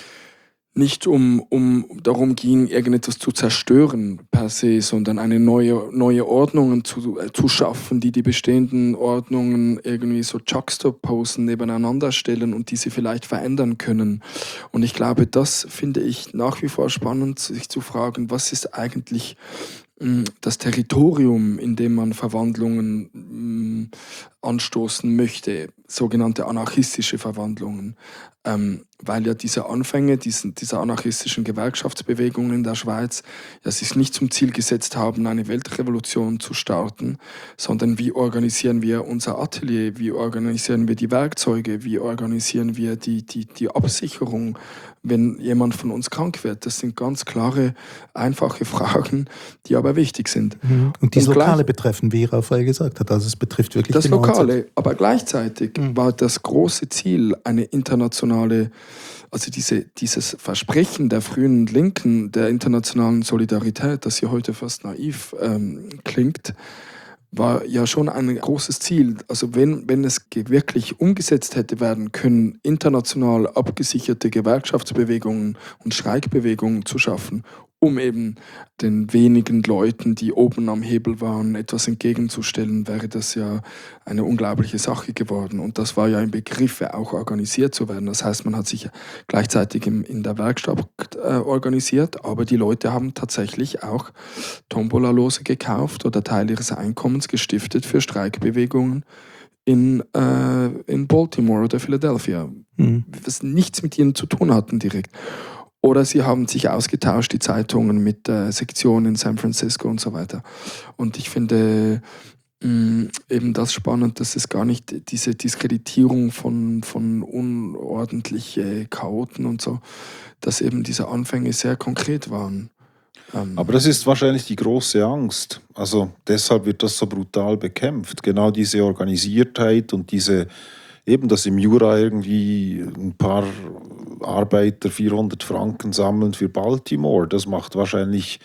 nicht um, um darum ging, irgendetwas zu zerstören per se, sondern eine neue, neue Ordnung zu, äh, zu schaffen, die die bestehenden Ordnungen irgendwie so juxtaposen, nebeneinander stellen und diese vielleicht verändern können. Und ich glaube, das finde ich nach wie vor spannend, sich zu fragen, was ist eigentlich mh, das Territorium, in dem man Verwandlungen mh, anstoßen möchte, sogenannte anarchistische Verwandlungen. Ähm, weil ja diese Anfänge diesen, dieser anarchistischen Gewerkschaftsbewegungen in der Schweiz ja sich nicht zum Ziel gesetzt haben, eine Weltrevolution zu starten, sondern wie organisieren wir unser Atelier, wie organisieren wir die Werkzeuge, wie organisieren wir die, die, die Absicherung, wenn jemand von uns krank wird. Das sind ganz klare, einfache Fragen, die aber wichtig sind. Mhm. Und die Und Lokale gleich- betreffen, wie Raphael gesagt hat. Also es betrifft wirklich Das die Neuzeit. Lokale, aber gleichzeitig Mhm. war das große Ziel eine internationale, also diese, dieses Versprechen der frühen Linken, der internationalen Solidarität, das hier heute fast naiv ähm, klingt, war ja schon ein großes Ziel. Also wenn, wenn es ge- wirklich umgesetzt hätte werden können, international abgesicherte Gewerkschaftsbewegungen und Streikbewegungen zu schaffen, um eben den wenigen Leuten, die oben am Hebel waren, etwas entgegenzustellen, wäre das ja eine unglaubliche Sache geworden. Und das war ja im Begriff, auch organisiert zu werden. Das heißt, man hat sich gleichzeitig im, in der Werkstatt äh, organisiert, aber die Leute haben tatsächlich auch Tombola-Lose gekauft oder Teil ihres Einkommens gestiftet für Streikbewegungen in, äh, in Baltimore oder Philadelphia, Mhm. was nichts mit ihnen zu tun hatten direkt. Oder sie haben sich ausgetauscht, die Zeitungen mit äh, Sektionen in San Francisco und so weiter. Und ich finde, mh, eben das spannend, dass es gar nicht diese Diskreditierung von, von unordentliche Chaoten und so, dass eben diese Anfänge sehr konkret waren. Ähm, Aber das ist wahrscheinlich die große Angst. Also deshalb wird das so brutal bekämpft. Genau diese Organisiertheit und diese, eben dass im Jura irgendwie ein paar Arbeiter vierhundert Franken sammeln für Baltimore, das macht wahrscheinlich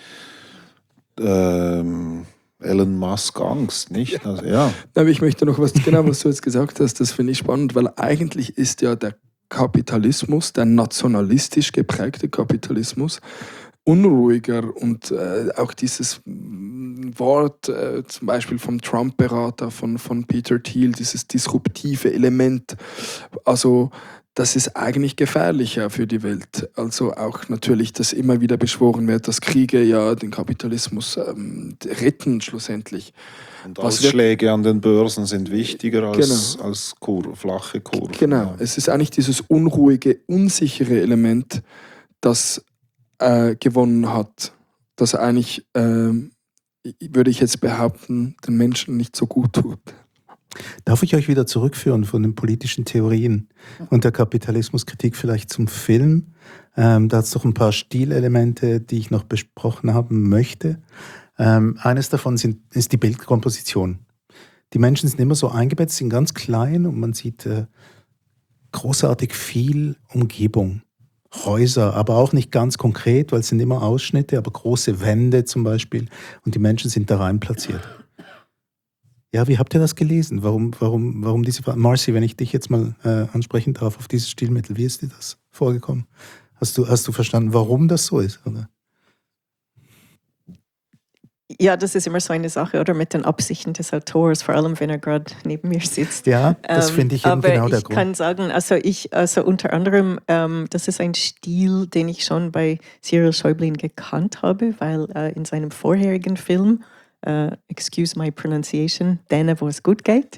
ähm, Elon Musk Angst, nicht? Also, ja. Aber ich möchte noch was, genau was du jetzt gesagt hast, das finde ich spannend, weil eigentlich ist ja der Kapitalismus, der nationalistisch geprägte Kapitalismus, unruhiger und äh, auch dieses Wort äh, zum Beispiel vom Trump-Berater, von, von Peter Thiel, dieses disruptive Element, also das ist eigentlich gefährlicher für die Welt. Also auch natürlich, dass immer wieder beschworen wird, dass Kriege ja den Kapitalismus ähm, retten schlussendlich. Und Was Ausschläge an den Börsen sind wichtiger als, Genau. als Kur flache Kurven. Genau, Ja. es ist eigentlich dieses unruhige, unsichere Element, das äh, gewonnen hat, das eigentlich, äh, würde ich jetzt behaupten, den Menschen nicht so gut tut. Darf ich euch wieder zurückführen von den politischen Theorien und der Kapitalismuskritik vielleicht zum Film? Ähm, da hat es doch ein paar Stilelemente, die ich noch besprochen haben möchte. Ähm, eines davon sind, ist die Bildkomposition. Die Menschen sind immer so eingebettet, sind ganz klein und man sieht äh, großartig viel Umgebung. Häuser, aber auch nicht ganz konkret, weil es sind immer Ausschnitte, aber große Wände zum Beispiel und die Menschen sind da rein platziert. Ja, wie habt ihr das gelesen? Warum, warum, warum diese Marcy, wenn ich dich jetzt mal äh, ansprechen darf auf dieses Stilmittel, wie ist dir das vorgekommen? Hast du, hast du verstanden, warum das so ist? Oder? Ja, das ist immer so eine Sache, oder mit den Absichten des Autors, vor allem wenn er gerade neben mir sitzt. Ja, das Ähm, finde ich eben aber genau der ich Grund. kann sagen, also ich, also unter anderem, ähm, das ist ein Stil, den ich schon bei Cyril Schäublin gekannt habe, weil äh, in seinem vorherigen Film, äh, excuse my pronunciation, Däne, wo es gut geht,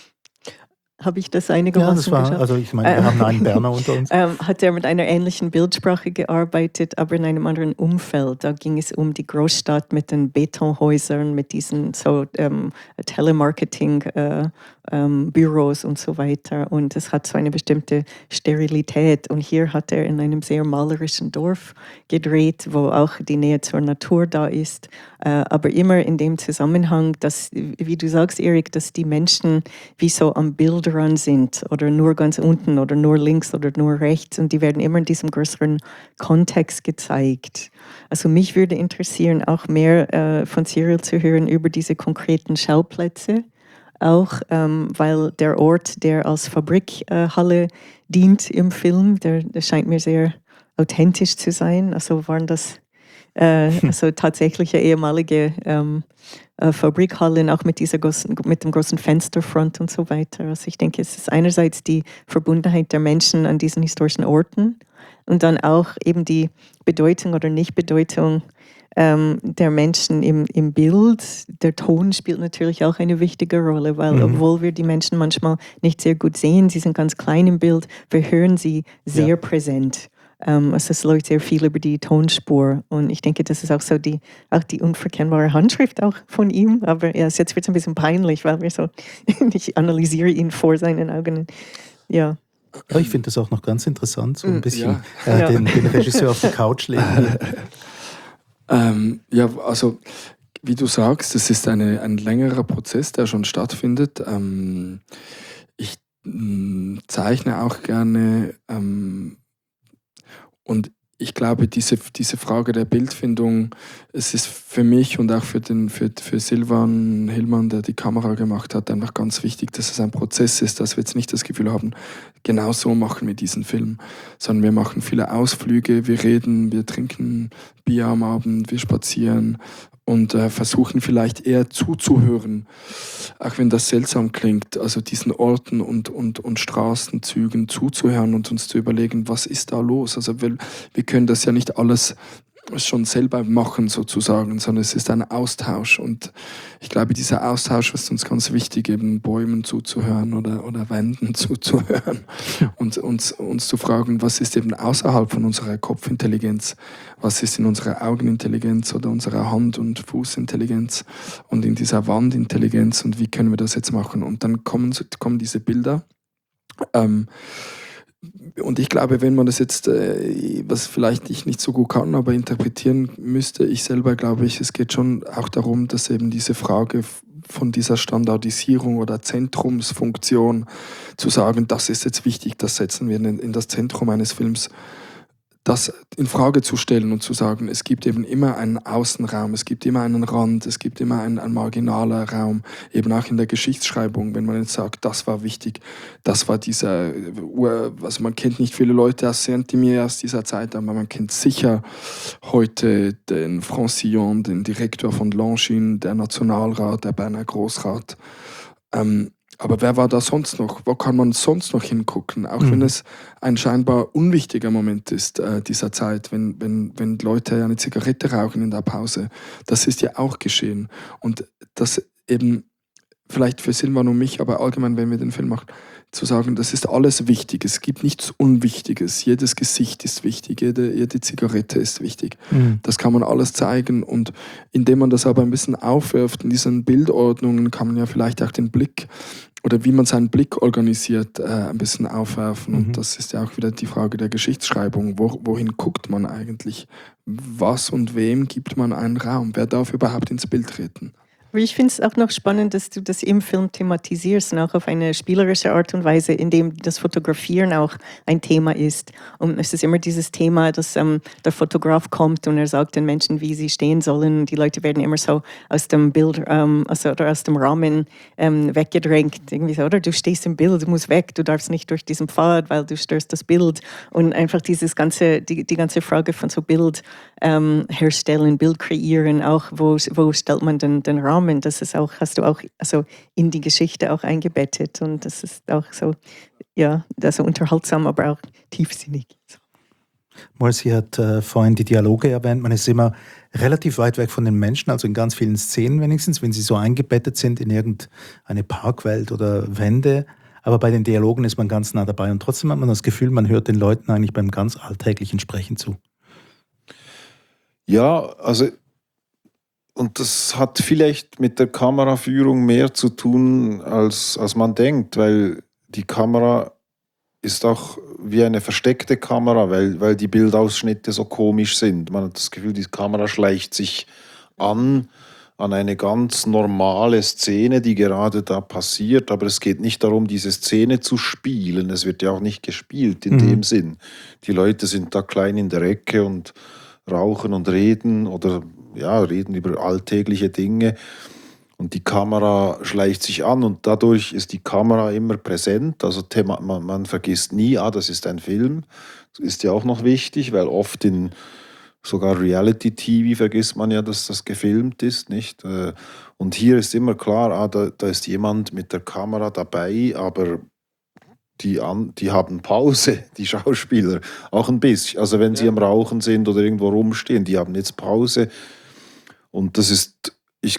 habe ich das einigermaßen Ja, das war, geschafft. also ich meine, wir Ähm, haben einen Berner unter uns. ähm, hat er mit einer ähnlichen Bildsprache gearbeitet, aber in einem anderen Umfeld. Da ging es um die Großstadt mit den Betonhäusern, mit diesen so ähm, Telemarketing äh, ähm, Büros und so weiter. Und es hat so eine bestimmte Sterilität. Und hier hat er in einem sehr malerischen Dorf gedreht, wo auch die Nähe zur Natur da ist. Äh, aber immer in dem Zusammenhang, dass, wie du sagst, Erik, dass die Menschen wie so am Bildrand sind oder nur ganz unten oder nur links oder nur rechts. Und die werden immer in diesem größeren Kontext gezeigt. Also mich würde interessieren, auch mehr äh, von Cyril zu hören über diese konkreten Schauplätze. Auch ähm, weil der Ort, der als Fabrikhalle äh, dient im Film, der, der scheint mir sehr authentisch zu sein. Also waren das äh, also tatsächliche ehemalige ähm, äh, Fabrikhallen, auch mit, dieser großen, mit dem großen Fensterfront und so weiter. Also ich denke, es ist einerseits die Verbundenheit der Menschen an diesen historischen Orten und dann auch eben die Bedeutung oder Nichtbedeutung ähm, der Menschen im, im Bild. Der Ton spielt natürlich auch eine wichtige Rolle, weil mhm. obwohl wir die Menschen manchmal nicht sehr gut sehen, sie sind ganz klein im Bild, wir hören sie sehr ja. präsent. Um, also es läuft sehr viel über die Tonspur und ich denke, das ist auch so die, auch die unverkennbare Handschrift auch von ihm, aber ja, jetzt wird es ein bisschen peinlich, weil wir so, ich analysiere ihn vor seinen Augen. Ja. Ja, ich finde das auch noch ganz interessant, so ein bisschen ja. Äh, Ja. den, den Regisseur auf die Couch legen. ähm, ja, also wie du sagst, es ist eine, ein längerer Prozess, der schon stattfindet. Ähm, ich mh, zeichne auch gerne ähm, und ich glaube, diese, diese Frage der Bildfindung, es ist für mich und auch für, den, für, für Silvan Hillmann, der die Kamera gemacht hat, einfach ganz wichtig, dass es ein Prozess ist, dass wir jetzt nicht das Gefühl haben, genau so machen wir diesen Film, sondern wir machen viele Ausflüge, wir reden, wir trinken Bier am Abend, wir spazieren und äh, versuchen vielleicht eher zuzuhören, auch wenn das seltsam klingt, also diesen Orten und, und, und Straßenzügen zuzuhören und uns zu überlegen, was ist da los? Also wir, wir können das ja nicht alles schon selber machen sozusagen, sondern es ist ein Austausch. Und ich glaube, dieser Austausch ist uns ganz wichtig, eben Bäumen zuzuhören oder, oder Wänden zuzuhören und uns, uns zu fragen, was ist eben außerhalb von unserer Kopfintelligenz, was ist in unserer Augenintelligenz oder unserer Hand- und Fußintelligenz und in dieser Wandintelligenz und wie können wir das jetzt machen. Und dann kommen, kommen diese Bilder. Ähm, Und ich glaube, wenn man das jetzt, äh, was vielleicht ich nicht so gut kann, aber interpretieren müsste, ich selber glaube ich, es geht schon auch darum, dass eben diese Frage von dieser Standardisierung oder Zentrumsfunktion zu sagen, das ist jetzt wichtig, das setzen wir in, in das Zentrum eines Films, das in Frage zu stellen und zu sagen, es gibt eben immer einen Außenraum, es gibt immer einen Rand, es gibt immer einen, einen marginaler Raum, eben auch in der Geschichtsschreibung, wenn man jetzt sagt, das war wichtig, das war dieser, also man kennt nicht viele Leute aus Saint-Imier aus dieser Zeit, aber man kennt sicher heute den Francillon, den Direktor von Longines, der Nationalrat, der Berner Großrat. Ähm, Aber wer war da sonst noch? Wo kann man sonst noch hingucken? Auch mhm. wenn es ein scheinbar unwichtiger Moment ist, äh, dieser Zeit, wenn, wenn, wenn Leute eine Zigarette rauchen in der Pause. Das ist ja auch geschehen. Und das eben, vielleicht für Silvan und mich, aber allgemein, wenn wir den Film machen, zu sagen, das ist alles wichtig. Es gibt nichts Unwichtiges. Jedes Gesicht ist wichtig. Jede, jede Zigarette ist wichtig. Mhm. Das kann man alles zeigen. Und indem man das aber ein bisschen aufwirft, in diesen Bildordnungen kann man ja vielleicht auch den Blick oder wie man seinen Blick organisiert, äh, ein bisschen aufwerfen. Mhm. Und das ist ja auch wieder die Frage der Geschichtsschreibung. Wo, wohin guckt man eigentlich? Was und wem gibt man einen Raum? Wer darf überhaupt ins Bild treten? Aber ich finde es auch noch spannend, dass du das im Film thematisierst und auch auf eine spielerische Art und Weise, indem das Fotografieren auch ein Thema ist. Und es ist immer dieses Thema, dass ähm, der Fotograf kommt und er sagt den Menschen, wie sie stehen sollen. Die Leute werden immer so aus dem Bild ähm, also, oder aus dem Rahmen ähm, weggedrängt. Irgendwie so, oder du stehst im Bild, du musst weg, du darfst nicht durch diesen Pfad, weil du störst das Bild. Und einfach dieses ganze, die, die ganze Frage von so Bild ähm, herstellen, Bild kreieren, auch wo, wo stellt man den, den Rahmen? Das ist auch, hast du auch also in die Geschichte auch eingebettet und das ist auch so, ja, also unterhaltsam, aber auch tiefsinnig. Marcy hat äh, vorhin die Dialoge erwähnt, man ist immer relativ weit weg von den Menschen, also in ganz vielen Szenen wenigstens, wenn sie so eingebettet sind in irgendeine Parkwelt oder Wände, aber bei den Dialogen ist man ganz nah dabei und trotzdem hat man das Gefühl, man hört den Leuten eigentlich beim ganz alltäglichen Sprechen zu. Ja, also und das hat vielleicht mit der Kameraführung mehr zu tun, als, als man denkt, weil die Kamera ist auch wie eine versteckte Kamera, weil, weil die Bildausschnitte so komisch sind. Man hat das Gefühl, die Kamera schleicht sich an, an eine ganz normale Szene, die gerade da passiert, aber es geht nicht darum, diese Szene zu spielen. Es wird ja auch nicht gespielt in mhm. dem Sinn. Die Leute sind da klein in der Ecke und rauchen und reden oder ja, reden über alltägliche Dinge und die Kamera schleicht sich an und dadurch ist die Kamera immer präsent, also Thema, man, man vergisst nie, ah, das ist ein Film, das ist ja auch noch wichtig, weil oft in sogar Reality-T V vergisst man ja, dass das gefilmt ist, nicht? Und hier ist immer klar, ah, da, da ist jemand mit der Kamera dabei, aber Die, an, die haben Pause, die Schauspieler, auch ein bisschen. Also wenn sie ja. am Rauchen sind oder irgendwo rumstehen, die haben jetzt Pause. Und das ist, ich,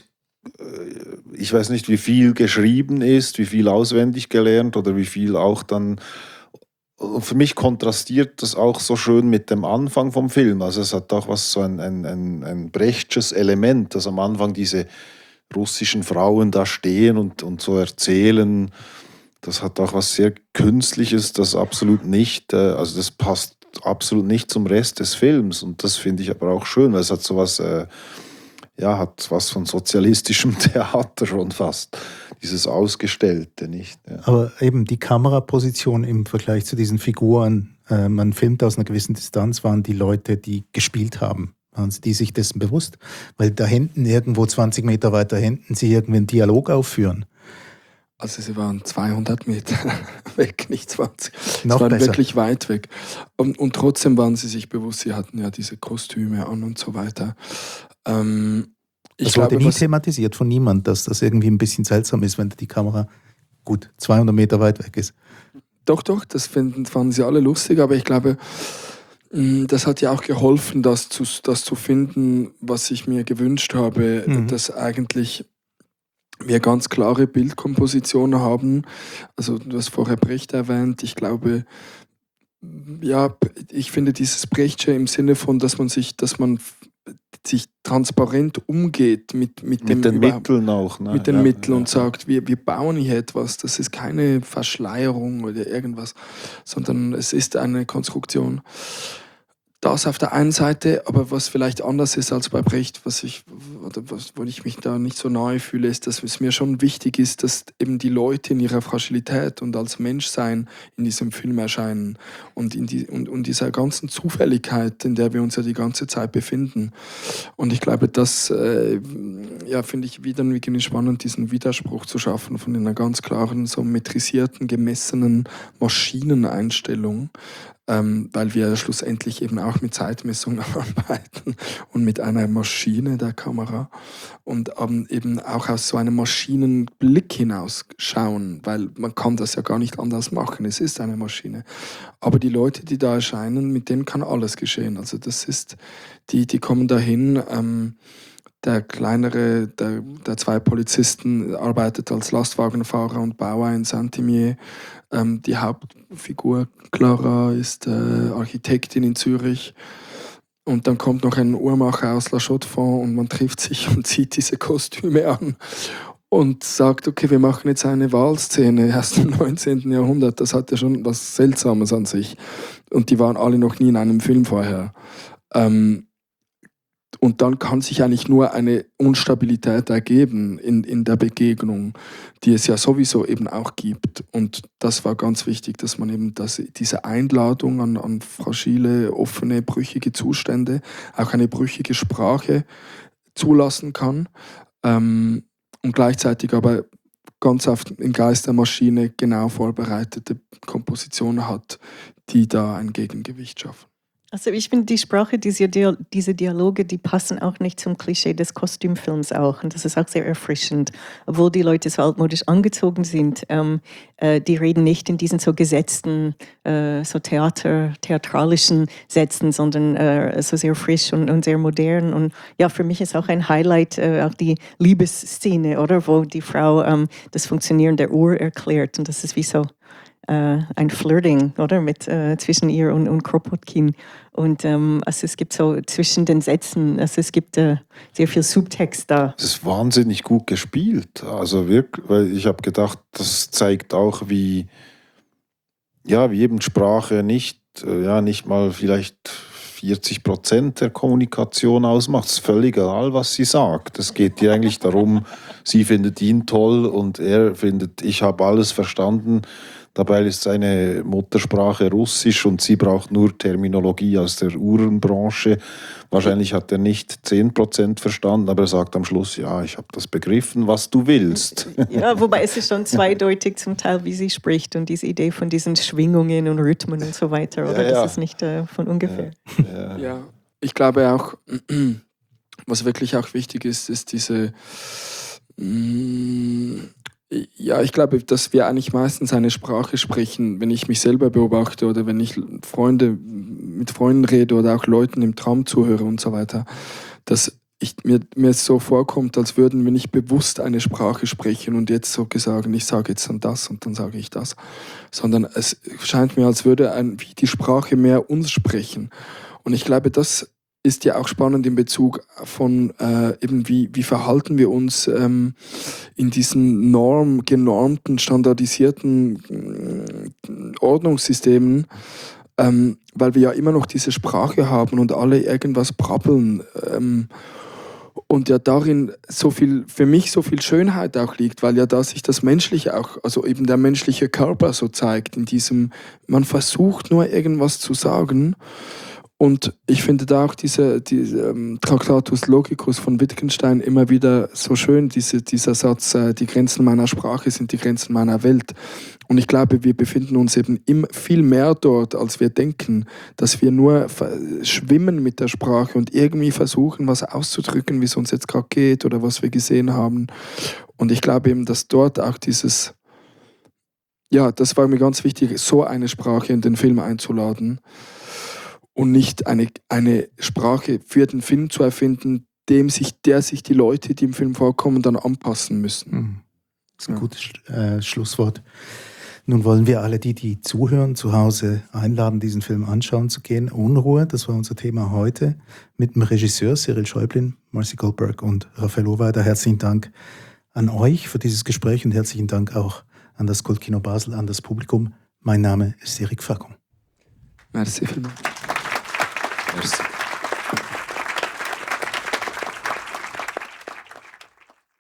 ich weiß nicht, wie viel geschrieben ist, wie viel auswendig gelernt oder wie viel auch dann. Und für mich kontrastiert das auch so schön mit dem Anfang vom Film. Also es hat auch was so ein, ein, ein, ein Brechtsches Element, dass am Anfang diese russischen Frauen da stehen und, und so erzählen. Das hat auch was sehr Künstliches, das absolut nicht, also das passt absolut nicht zum Rest des Films. Und das finde ich aber auch schön, weil es hat sowas, äh, ja, hat was von sozialistischem Theater schon fast. Dieses Ausgestellte, nicht? Ja. Aber eben die Kameraposition im Vergleich zu diesen Figuren, äh, man filmt aus einer gewissen Distanz, waren die Leute, die gespielt haben. Waren die sich dessen bewusst? Weil da hinten, irgendwo zwanzig Meter weiter hinten, sie irgendwie einen Dialog aufführen. Also sie waren zweihundert Meter weg, nicht zwanzig. Noch sie waren besser. Wirklich weit weg. Und, und trotzdem waren sie sich bewusst, sie hatten ja diese Kostüme an und so weiter. Ähm, ich das glaube, wurde nie was, thematisiert von niemand, dass das irgendwie ein bisschen seltsam ist, wenn die Kamera gut zweihundert Meter weit weg ist. Doch, doch, das finden, fanden sie alle lustig, aber ich glaube, Das hat ja auch geholfen, das zu, das zu finden, was ich mir gewünscht habe, mhm. dass eigentlich wir ganz klare Bildkompositionen haben. Also du hast vorher Brecht erwähnt. Ich glaube, ja, ich finde dieses Brechtsche im Sinne von, dass man sich, dass man sich transparent umgeht mit, mit, mit dem den Mitteln auch. Ne? Mit den ja, Mitteln ja. und sagt, wir, wir bauen hier etwas. Das ist keine Verschleierung oder irgendwas, sondern es ist eine Konstruktion. Das auf der einen Seite, aber was vielleicht anders ist als bei Brecht, was ich, oder was, wo ich mich da nicht so nahe fühle, ist, dass es mir schon wichtig ist, dass eben die Leute in ihrer Fragilität und als Menschsein in diesem Film erscheinen und in die, und, und dieser ganzen Zufälligkeit, in der wir uns ja die ganze Zeit befinden. Und ich glaube, das äh, ja, finde ich wieder irgendwie spannend, diesen Widerspruch zu schaffen von einer ganz klaren, so metrisierten, gemessenen Maschineneinstellung. Ähm, weil wir schlussendlich eben auch mit Zeitmessung arbeiten und mit einer Maschine der Kamera und ähm, eben auch aus so einem Maschinenblick hinaus schauen, weil man kann das ja gar nicht anders machen, es ist eine Maschine. Aber die Leute, die da erscheinen, mit denen kann alles geschehen. Also das ist, die, die kommen dahin, ähm, der kleinere der, der zwei Polizisten arbeitet als Lastwagenfahrer und Bauer in Saint-Imier. Ähm, die Hauptfigur Clara ist äh, Architektin in Zürich. Und dann kommt noch ein Uhrmacher aus La Chaux-de-Fonds und man trifft sich und zieht diese Kostüme an und sagt, okay, wir machen jetzt eine Wahlszene erst im neunzehnten Jahrhundert. Das hat ja schon was Seltsames an sich. Und die waren alle noch nie in einem Film vorher. Ähm, Und dann kann sich eigentlich nur eine Unstabilität ergeben in, in der Begegnung, die es ja sowieso eben auch gibt. Und das war ganz wichtig, dass man eben das, diese Einladung an, an fragile, offene, brüchige Zustände, auch eine brüchige Sprache zulassen kann. Ähm, und gleichzeitig aber ganz oft im Geist der Maschine genau vorbereitete Kompositionen hat, die da ein Gegengewicht schaffen. Also ich finde, die Sprache, diese, Dia- diese Dialoge, die passen auch nicht zum Klischee des Kostümfilms auch. Und das ist auch sehr erfrischend. Obwohl die Leute so altmodisch angezogen sind, ähm, äh, die reden nicht in diesen so gesetzten, äh, so Theater, theatralischen Sätzen, sondern äh, so sehr frisch und, und sehr modern. Und ja, für mich ist auch ein Highlight äh, auch die Liebesszene, oder? Wo die Frau ähm, das Funktionieren der Uhr erklärt. Und das ist wie so Uh, ein Flirting, oder, mit, uh, zwischen ihr und, und Kropotkin. Und um, also es gibt so zwischen den Sätzen, also es gibt uh, sehr viel Subtext da. Es ist wahnsinnig gut gespielt. Also wirklich, weil ich habe gedacht, das zeigt auch, wie, ja, wie eben Sprache nicht, ja, nicht mal vielleicht vierzig Prozent der Kommunikation ausmacht. Es ist völlig egal, was sie sagt. Es geht ihr eigentlich darum, sie findet ihn toll und er findet, ich habe alles verstanden. Dabei ist seine Muttersprache Russisch und sie braucht nur Terminologie aus der Uhrenbranche. Wahrscheinlich hat er nicht zehn Prozent verstanden, aber er sagt am Schluss, ja, ich habe das begriffen, was du willst. Ja, wobei es ist schon zweideutig zum Teil, wie sie spricht und diese Idee von diesen Schwingungen und Rhythmen und so weiter, oder? Ja, ja. Das ist nicht äh, von ungefähr. Ja, ja. Ja, ich glaube auch, was wirklich auch wichtig ist, ist diese... Mh, Ja, ich glaube, dass wir eigentlich meistens eine Sprache sprechen, wenn ich mich selber beobachte oder wenn ich Freunde mit Freunden rede oder auch Leuten im Traum zuhöre und so weiter, dass ich, mir, mir es so vorkommt, als würden wir nicht bewusst eine Sprache sprechen und jetzt so sagen, ich sage jetzt dann das und dann sage ich das, sondern es scheint mir, als würde ein, wie die Sprache mehr uns sprechen. Und ich glaube, das ist ja auch spannend in Bezug von äh, eben wie, wie verhalten wir uns ähm, in diesen norm, genormten, standardisierten äh, Ordnungssystemen, ähm, weil wir ja immer noch diese Sprache haben und alle irgendwas brabbeln ähm, und ja darin so viel, für mich so viel Schönheit auch liegt, weil ja da sich das Menschliche auch, also eben der menschliche Körper so zeigt, in diesem, man versucht nur irgendwas zu sagen. Und ich finde da auch diese, diese ähm, Tractatus Logicus von Wittgenstein immer wieder so schön, diese, dieser Satz, äh, die Grenzen meiner Sprache sind die Grenzen meiner Welt. Und ich glaube, wir befinden uns eben im, viel mehr dort, als wir denken, dass wir nur schwimmen mit der Sprache und irgendwie versuchen, was auszudrücken, wie es uns jetzt gerade geht oder was wir gesehen haben. Und ich glaube eben, dass dort auch dieses, ja, das war mir ganz wichtig, so eine Sprache in den Film einzuladen. und nicht eine, eine Sprache für den Film zu erfinden, dem sich, der sich die Leute, die im Film vorkommen, dann anpassen müssen. Mhm. Das ist ein Ja. gutes äh, Schlusswort. Nun wollen wir alle die, die zuhören, zu Hause einladen, diesen Film anschauen zu gehen. Unruhe, das war unser Thema heute, mit dem Regisseur Cyril Schäublin, Marcy Goldberg und Raphael Ohweider. Herzlichen Dank an euch für dieses Gespräch und herzlichen Dank auch an das Kultkino Basel, an das Publikum. Mein Name ist Eric Facon. Merci vielmals. Merci.